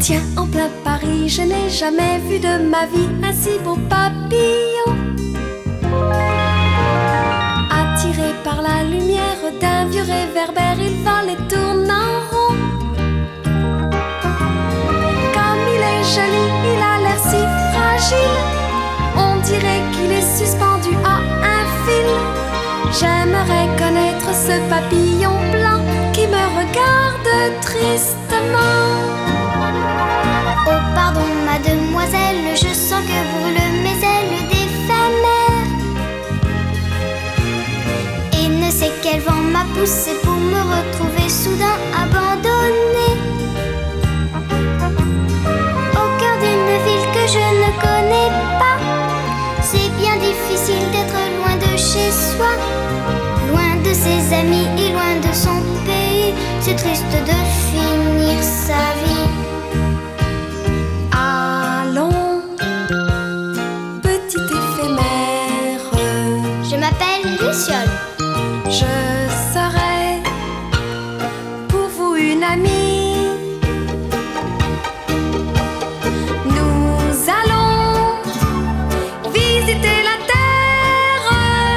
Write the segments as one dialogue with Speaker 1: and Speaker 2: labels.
Speaker 1: Tiens, en plein Paris, je n'ai jamais vu de ma vie un si beau papillon. Attiré par la lumière d'un vieux réverbère, il vole et tourne en rond. Comme il est joli, il a l'air si fragile, on dirait qu'il est suspendu à un fil. J'aimerais connaître ce papillon blanc qui me regarde tristement.
Speaker 2: Oh pardon mademoiselle, je sens que brûlent mes ailes d'éphémère. Et ne sais quel vent m'a poussé pour me retrouver soudain abandonnée au cœur d'une ville que je ne connais pas. C'est bien difficile d'être loin de chez soi, loin de ses amis et loin de son pays. C'est triste de finir sa vie.
Speaker 1: Allons, petite éphémère,
Speaker 2: Je m'appelle Luciole.
Speaker 1: je serai pour vous une amie. Nous allons visiter la terre.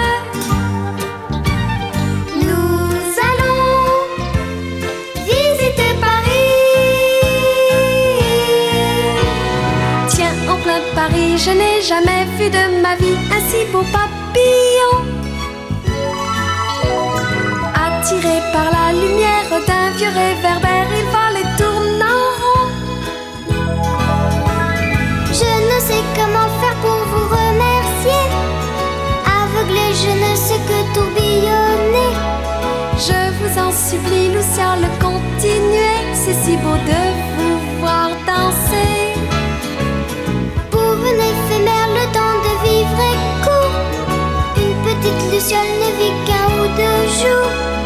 Speaker 2: Nous allons visiter Paris.
Speaker 1: Tiens, en plein Paris, je n'ai jamais vu de ma vie un si beau papillon. Attiré par la lumière d'un vieux réverbère, il vole et tourne en rond.
Speaker 2: Je ne sais comment faire pour vous remercier. Aveuglé, je ne sais que tourbillonner.
Speaker 1: Je vous en supplie, Luciole, continuez, c'est si beau de vous voir danser.
Speaker 2: Pour une éphémère, le temps de vivre est court. Une petite Luciole ne vit qu'un ou deux jours.